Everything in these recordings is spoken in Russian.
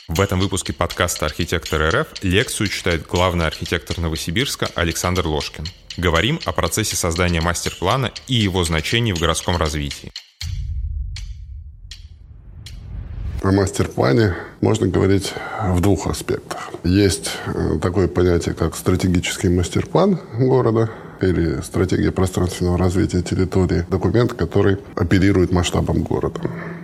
В этом выпуске подкаста «Архитектор РФ» лекцию читает главный архитектор Новосибирска Александр Ложкин. Говорим о процессе создания мастер-плана и его значении в городском развитии. О мастер-плане можно говорить в двух аспектах. Есть такое понятие, как стратегический мастер-план города или стратегия пространственного развития территории. Документ, который оперирует масштабом города.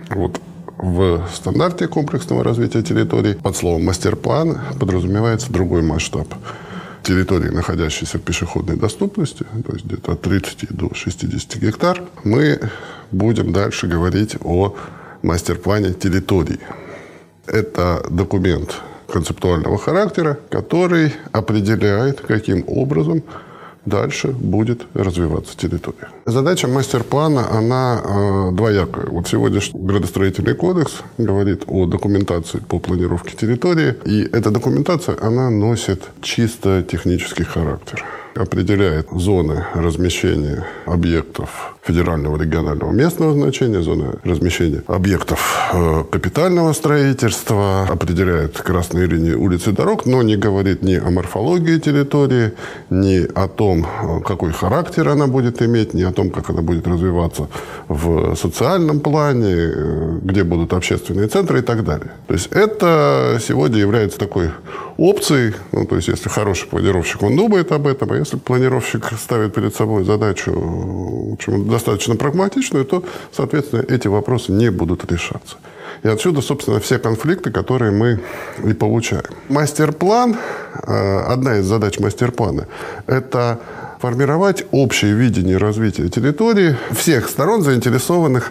В стандарте комплексного развития территорий под словом «мастер-план» подразумевается другой масштаб. Территории, находящиеся в пешеходной доступности, то есть где-то от 30 до 60 гектар, мы будем дальше говорить о мастер-плане территорий. Это документ концептуального характера, который определяет, каким образом дальше будет развиваться территория. Задача мастер-плана, она двоякая. Сегодняшний градостроительный кодекс говорит о документации по планировке территории, и эта документация, она носит чисто технический характер. Определяет зоны размещения объектов федерального, регионального, местного значения, зоны размещения объектов капитального строительства, определяет красные линии улиц и дорог, но не говорит ни о морфологии территории, ни о том, какой характер она будет иметь, ни о том, как она будет развиваться в социальном плане, где будут общественные центры и так далее. То есть это сегодня является такой опцией, то есть если хороший планировщик, он думает об этом, а если планировщик ставит перед собой задачу достаточно прагматичную, то, соответственно, эти вопросы не будут решаться. И отсюда, собственно, все конфликты, которые мы и получаем. Мастер-план, одна из задач мастер-плана, это формировать общее видение развития территории всех сторон, заинтересованных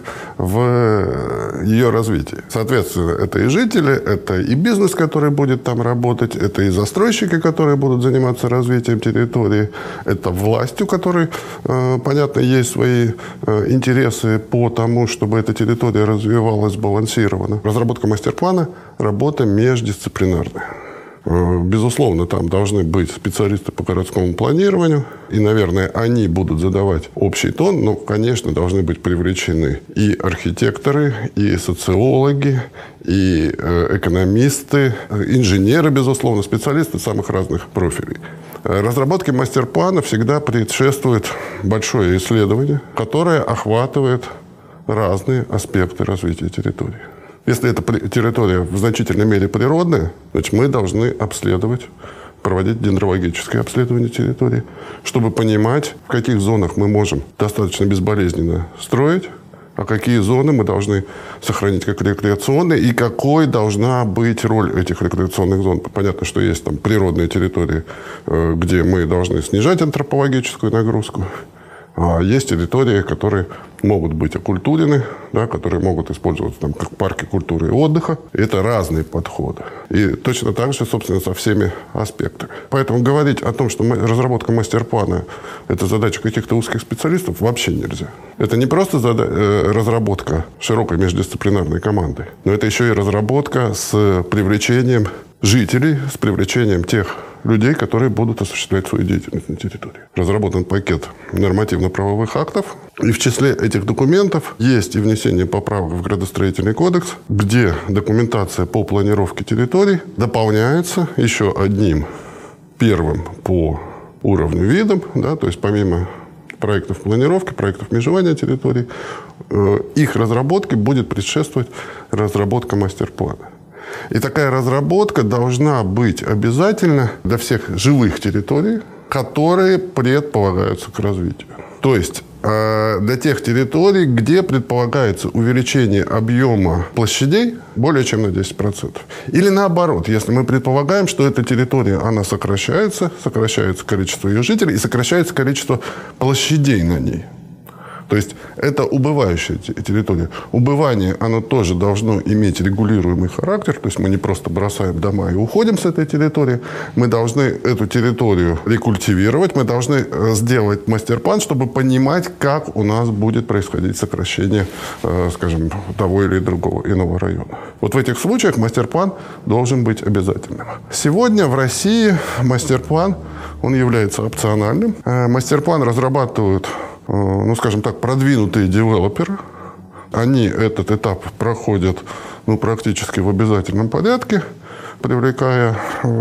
в ее развитии. Соответственно, это и жители, это и бизнес, который будет там работать, это и застройщики, которые будут заниматься развитием территории, это власть, у которой, понятно, есть свои интересы по тому, чтобы эта территория развивалась сбалансированно. Разработка мастер-плана – работа междисциплинарная. Безусловно, там должны быть специалисты по городскому планированию, и, наверное, они будут задавать общий тон, но, конечно, должны быть привлечены и архитекторы, и социологи, и экономисты, инженеры, безусловно, специалисты самых разных профилей. Разработке мастер-плана всегда предшествует большое исследование, которое охватывает разные аспекты развития территории. Если эта территория в значительной мере природная, значит, мы должны проводить дендрологическое обследование территории, чтобы понимать, в каких зонах мы можем достаточно безболезненно строить, а какие зоны мы должны сохранить как рекреационные, и какой должна быть роль этих рекреационных зон. Понятно, что есть там природные территории, где мы должны снижать антропологическую нагрузку, а есть территории, которые могут быть окультурены, да, которые могут использоваться там, как парки культуры и отдыха. Это разные подходы. И точно так же, собственно, со всеми аспектами. Поэтому говорить о том, что разработка мастер-плана – это задача каких-то узких специалистов, вообще нельзя. Это не просто разработка широкой междисциплинарной команды, но это еще и разработка с привлечением жителей, с привлечением тех людей, которые будут осуществлять свою деятельность на территории. Разработан пакет нормативно-правовых актов. И в числе этих документов есть и внесение поправок в градостроительный кодекс, где документация по планировке территорий дополняется еще одним первым по уровню видом, да, то есть помимо проектов планировки, проектов межевания территорий, их разработке будет предшествовать разработка мастер-плана. И такая разработка должна быть обязательно для всех жилых территорий, которые предполагаются к развитию. То есть для тех территорий, где предполагается увеличение объема площадей более чем на 10%. Или наоборот, если мы предполагаем, что эта территория, она сокращается количество ее жителей и сокращается количество площадей на ней. То есть это убывающая территория. Убывание, оно тоже должно иметь регулируемый характер. То есть мы не просто бросаем дома и уходим с этой территории. Мы должны эту территорию рекультивировать. Мы должны сделать мастер-план, чтобы понимать, как у нас будет происходить сокращение, скажем, того или другого иного района. Вот в этих случаях мастер-план должен быть обязательным. Сегодня в России мастер-план, он является опциональным. Мастер-план разрабатывают, скажем так, продвинутые девелоперы. Они этот этап проходят практически в обязательном порядке. привлекая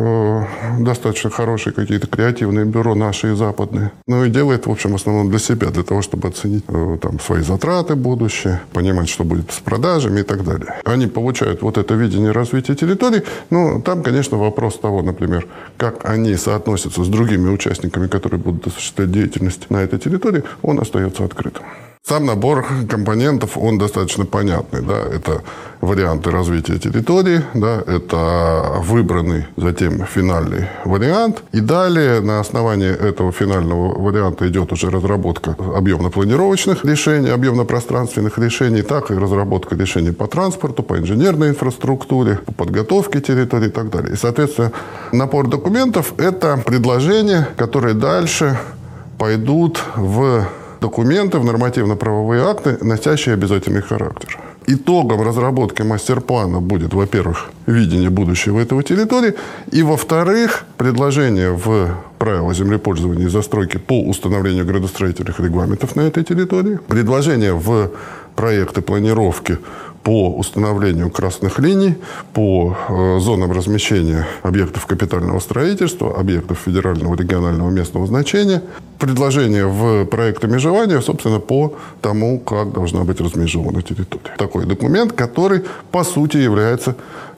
достаточно хорошие какие-то креативные бюро, наши и западные. Ну и делает, в общем, в основном для себя, для того, чтобы оценить там свои затраты будущее, понимать, что будет с продажами и так далее. Они получают вот это видение развития территорий. Ну, там, конечно, вопрос того, например, как они соотносятся с другими участниками, которые будут осуществлять деятельность на этой территории, он остается открытым. Сам набор компонентов, он достаточно понятный. Да? Это варианты развития территории, да? Это выбранный затем финальный вариант. И далее на основании этого финального варианта идет уже разработка объемно-планировочных решений, объемно-пространственных решений, так и разработка решений по транспорту, по инженерной инфраструктуре, по подготовке территории и так далее. И, соответственно, набор документов – это предложения, которые дальше пойдут в документы, в нормативно-правовые акты, носящие обязательный характер. Итогом разработки мастер-плана будет, во-первых, видение будущего этой территории, и, во-вторых, предложение в правила землепользования и застройки по установлению градостроительных регламентов на этой территории, предложение в проекты планировки по установлению красных линий, по зонам размещения объектов капитального строительства, объектов федерального, регионального, местного значения, предложение в проекты межевания, собственно, по тому, как должна быть размежевана территория. Такой документ, который, по сути, является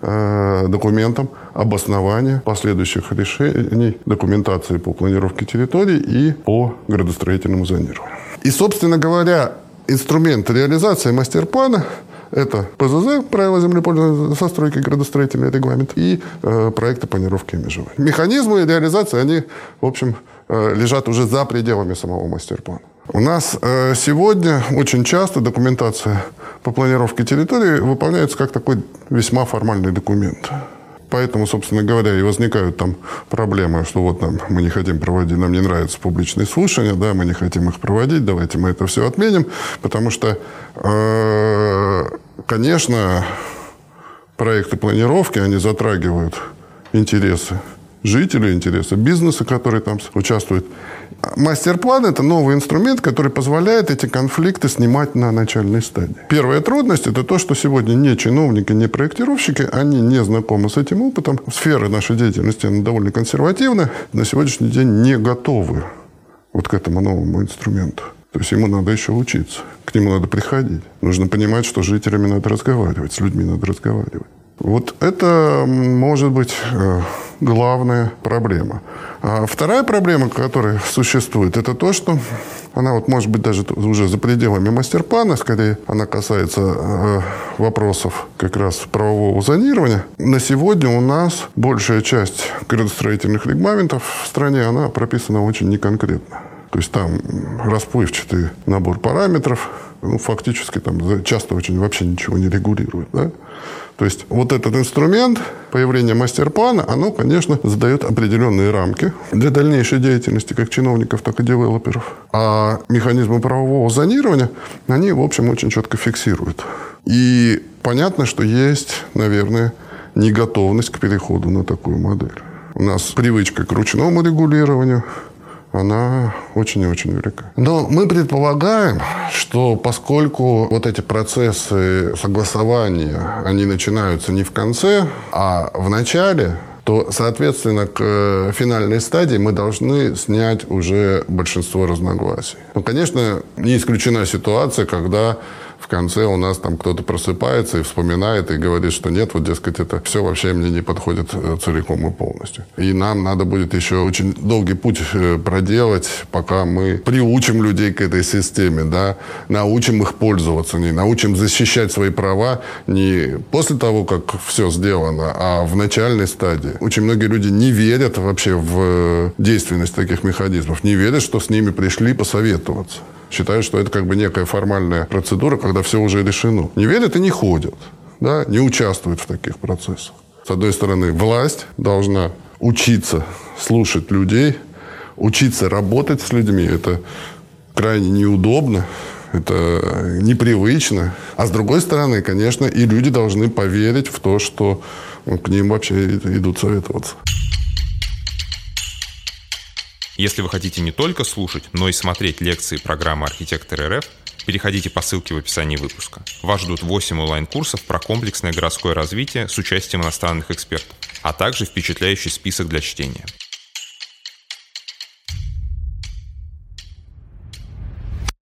документом обоснования последующих решений, документации по планировке территорий и по градостроительному зонированию. И, собственно говоря, инструмент реализации мастер-плана – это ПЗЗ, правила землепользования, застройки, градостроительный регламент, и проекты планировки и межевания. Механизмы реализации, они, в общем, лежат уже за пределами самого мастер-плана. У нас сегодня очень часто документация по планировке территории выполняется как такой весьма формальный документ. Поэтому, собственно говоря, и возникают там проблемы, что вот мы не хотим проводить, нам не нравятся публичные слушания, да, мы не хотим их проводить, давайте мы это все отменим, потому что, конечно, проекты планировки, они затрагивают интересы жителей, интересы бизнеса, который там участвует. Мастер-план – это новый инструмент, который позволяет эти конфликты снимать на начальной стадии. Первая трудность – это то, что сегодня не чиновники, не проектировщики, они не знакомы с этим опытом. Сфера нашей деятельности она довольно консервативна, на сегодняшний день не готовы вот к этому новому инструменту. То есть ему надо еще учиться, к нему надо приходить. Нужно понимать, что с жителями надо разговаривать, с людьми надо разговаривать. Вот это может быть главная проблема. А вторая проблема, которая существует, это то, что она вот может быть даже уже за пределами мастер-плана, скорее она касается вопросов как раз правового зонирования. На сегодня у нас большая часть градостроительных регламентов в стране, она прописана очень неконкретно. То есть там расплывчатый набор параметров, фактически там часто очень вообще ничего не регулирует, да? То есть вот этот инструмент, появление мастер-плана, оно, конечно, задает определенные рамки для дальнейшей деятельности как чиновников, так и девелоперов. А механизмы правового зонирования, они, в общем, очень четко фиксируют. И понятно, что есть, наверное, неготовность к переходу на такую модель. У нас привычка к ручному регулированию, она очень и очень велика. Но мы предполагаем, что поскольку вот эти процессы согласования, они начинаются не в конце, а в начале, то, соответственно, к финальной стадии мы должны снять уже большинство разногласий. Конечно, не исключена ситуация, когда в конце у нас там кто-то просыпается и вспоминает, и говорит, что нет, вот, дескать, это все вообще мне не подходит целиком и полностью. И нам надо будет еще очень долгий путь проделать, пока мы приучим людей к этой системе, да, научим их пользоваться, не научим защищать свои права не после того, как все сделано, а в начальной стадии. Очень многие люди не верят вообще в действенность таких механизмов, не верят, что с ними пришли посоветоваться. Считают, что это как бы некая формальная процедура, когда все уже решено. Не верят и не ходят, да, не участвуют в таких процессах. С одной стороны, власть должна учиться слушать людей, учиться работать с людьми. Это крайне неудобно, это непривычно. А с другой стороны, конечно, и люди должны поверить в то, что к ним вообще идут советоваться. Если вы хотите не только слушать, но и смотреть лекции программы «Архитектор РФ», переходите по ссылке в описании выпуска. Вас ждут 8 онлайн-курсов про комплексное городское развитие с участием иностранных экспертов. а также впечатляющий список для чтения.